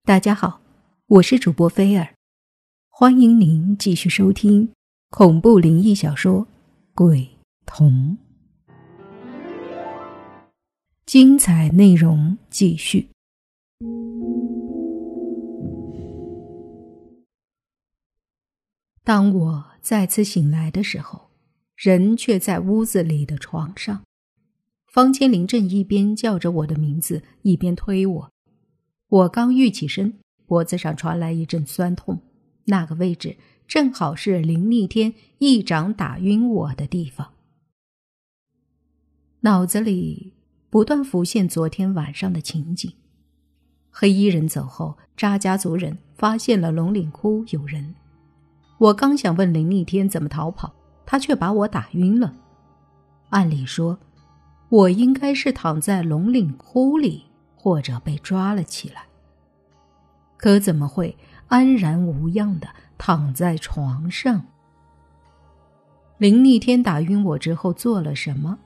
大家好，我是主播菲尔，欢迎您继续收听恐怖灵异小说《鬼同》，精彩内容继续。当我再次醒来的时候，人却在屋子里的床上。方千灵正一边叫着我的名字，一边推我。我刚跃起身，脖子上传来一阵酸痛，那个位置正好是林逆天一掌打晕我的地方。脑子里不断浮现昨天晚上的情景。黑衣人走后，查家族人发现了龙岭窟有人。我刚想问林逆天怎么逃跑，他却把我打晕了。按理说，我应该是躺在龙岭窟里，或者被抓了起来，可怎么会安然无恙地躺在床上？林逆天打晕我之后做了什么？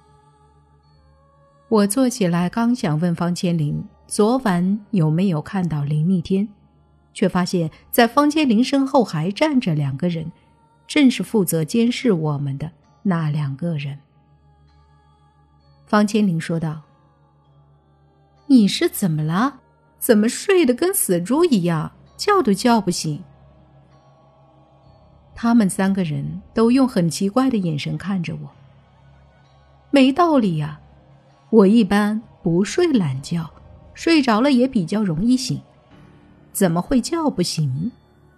我坐起来刚想问方千灵昨晚有没有看到林逆天，却发现在方千灵身后还站着两个人，正是负责监视我们的那两个人。方千灵说道：你是怎么了？怎么睡得跟死猪一样，叫都叫不醒？他们三个人都用很奇怪的眼神看着我。没道理呀，我一般不睡懒觉，睡着了也比较容易醒，怎么会叫不醒？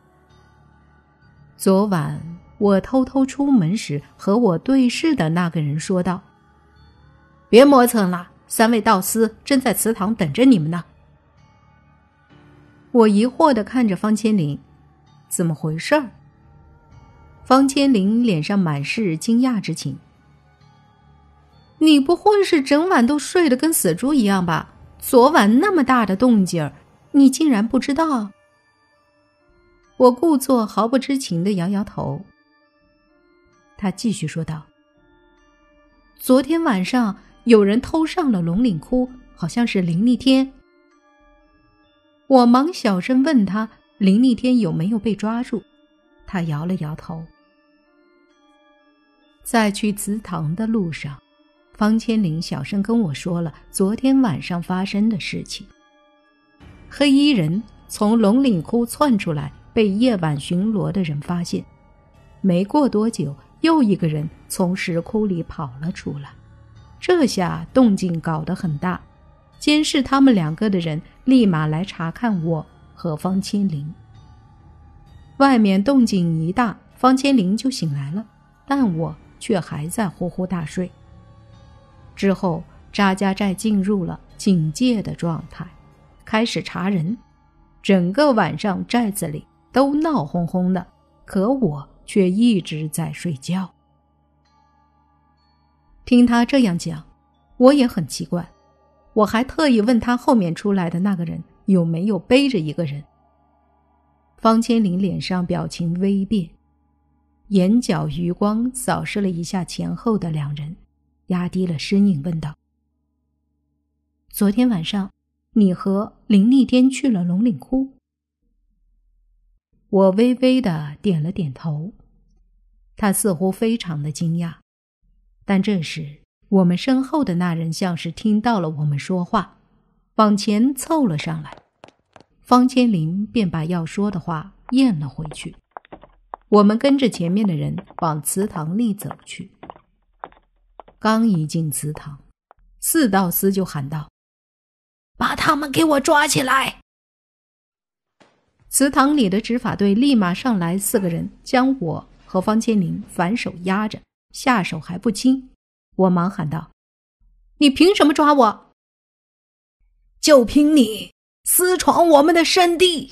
昨晚我偷偷出门时和我对视的那个人说道：别磨蹭了，三位道司正在祠堂等着你们呢。我疑惑地看着方千灵，怎么回事儿？方千灵脸上满是惊讶之情。你不会是整晚都睡得跟死猪一样吧？昨晚那么大的动静儿，你竟然不知道？我故作毫不知情地摇摇头。他继续说道：昨天晚上有人偷上了龙岭窟，好像是林逆天。我忙小声问他林逆天有没有被抓住，他摇了摇头。在去祠堂的路上，方千灵小声跟我说了昨天晚上发生的事情。黑衣人从龙岭窟窜出来，被夜晚巡逻的人发现。没过多久，又一个人从石窟里跑了出来。这下动静搞得很大，监视他们两个的人立马来查看我和方千灵。外面动静一大，方千灵就醒来了，但我却还在呼呼大睡。之后查家寨进入了警戒的状态，开始查人。整个晚上寨子里都闹哄哄的，可我却一直在睡觉。听他这样讲，我也很奇怪，我还特意问他后面出来的那个人有没有背着一个人。方千灵脸上表情微变，眼角余光扫视了一下前后的两人，压低了声音问道：昨天晚上你和林逆天去了龙岭窟？我微微地点了点头。他似乎非常的惊讶，但这时我们身后的那人像是听到了我们说话，往前凑了上来。方千灵便把要说的话咽了回去。我们跟着前面的人往祠堂里走去。刚一进祠堂，四道司就喊道：把他们给我抓起来！祠堂里的执法队立马上来4个人，将我和方千灵反手压着，下手还不轻。我忙喊道：你凭什么抓我？就凭你私闯我们的圣地！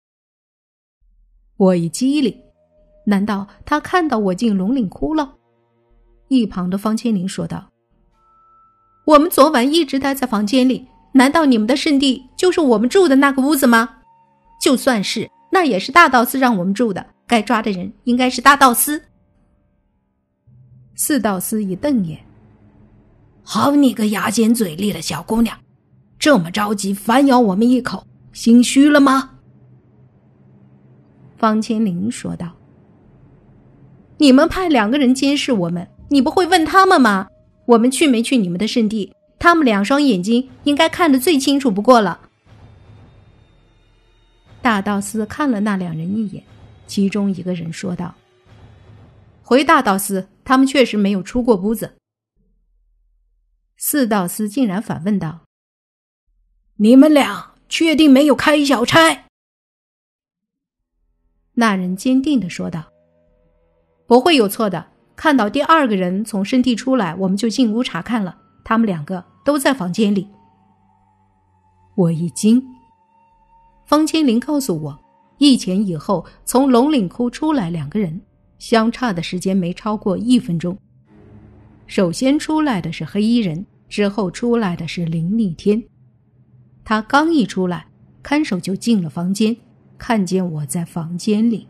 我一激灵，难道他看到我进龙岭窟了？一旁的方千灵说道：我们昨晚一直待在房间里，难道你们的圣地就是我们住的那个屋子吗？就算是，那也是大道司让我们住的，该抓的人应该是大道司。四道司一瞪眼：好你个牙尖嘴利的小姑娘，这么着急反咬我们一口， 心虚了吗？ 方千灵说道。你们派2个人监视我们，你不会问他们吗？我们去没去你们的圣地，他们2双眼睛应该看得最清楚不过了。大道司看了那2人一眼，其中一个人说道：回大道司，他们确实没有出过屋子。4道司竟然反问道： 你们俩确定没有开小差？ 那人坚定地说道：不会有错的，看到第2个人从圣地出来，我们就进屋查看了，他们2个都在房间里。我一惊，方千灵告诉我，一前一后从龙岭窟出来2个人，相差的时间没超过1分钟。首先出来的是黑衣人，之后出来的是林逆天。他刚一出来，看守就进了房间，看见我在房间里。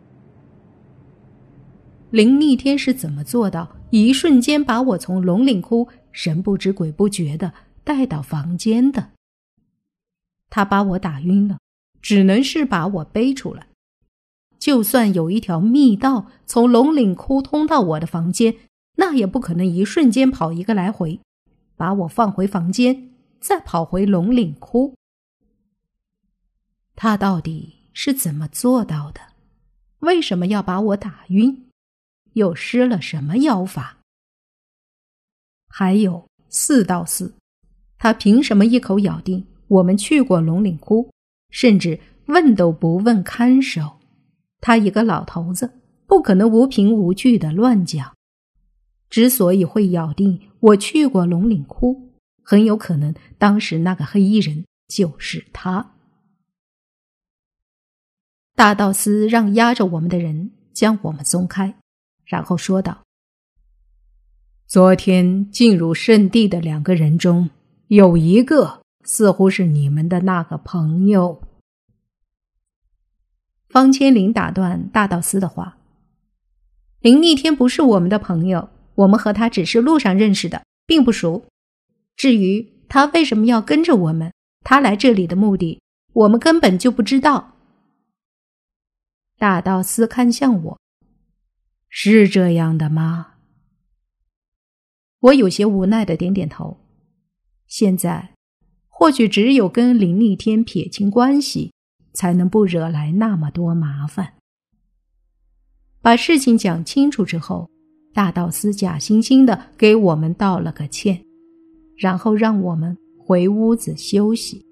林逆天是怎么做到一瞬间把我从龙岭窟神不知鬼不觉地带到房间的？他把我打晕了，只能是把我背出来。就算有一条密道从龙岭窟通到我的房间，那也不可能一瞬间跑1个来回，把我放回房间，再跑回龙岭窟。他到底是怎么做到的？为什么要把我打晕？又施了什么妖法？还有4道司，他凭什么一口咬定我们去过龙岭窟，甚至问都不问看守？他一个老头子，不可能无凭无据的乱讲。之所以会咬定我去过龙岭窟，很有可能当时那个黑衣人就是他。大道司让压着我们的人将我们松开，然后说道：昨天进入圣地的2个人中，有一个似乎是你们的那个朋友。方千灵打断大道司的话：林逆天不是我们的朋友，我们和他只是路上认识的，并不熟。至于他为什么要跟着我们，他来这里的目的，我们根本就不知道。大道司看向我：是这样的吗？我有些无奈地点点头。现在或许只有跟林逆天撇清关系，才能不惹来那么多麻烦。把事情讲清楚之后，大道司假惺惺地给我们道了个歉，然后让我们回屋子休息。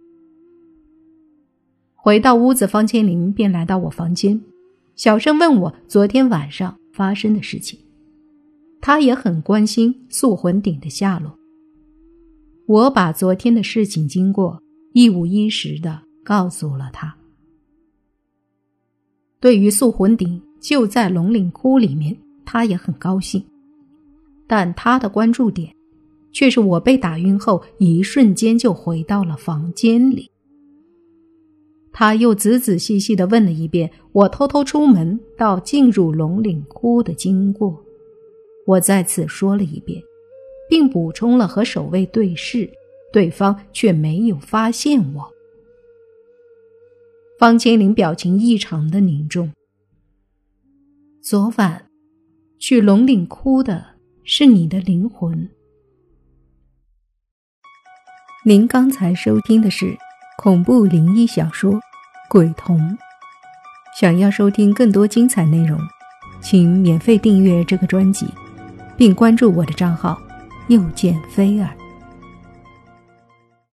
回到屋子，方千灵便来到我房间，小声问我昨天晚上发生的事情。他也很关心宿魂鼎的下落。我把昨天的事情经过一五一十地告诉了他。对于宿魂鼎就在龙岭窟里面，他也很高兴，但他的关注点却是我被打晕后一瞬间就回到了房间里。他又仔仔细细地问了一遍我偷偷出门到进入龙岭窟的经过，我再次说了一遍，并补充了和守卫对视，对方却没有发现我。方千灵表情异常的凝重。昨晚去龙岭窟的是你的灵魂。您刚才收听的是恐怖灵异小说《鬼童》。想要收听更多精彩内容，请免费订阅这个专辑，并关注我的账号又见菲儿。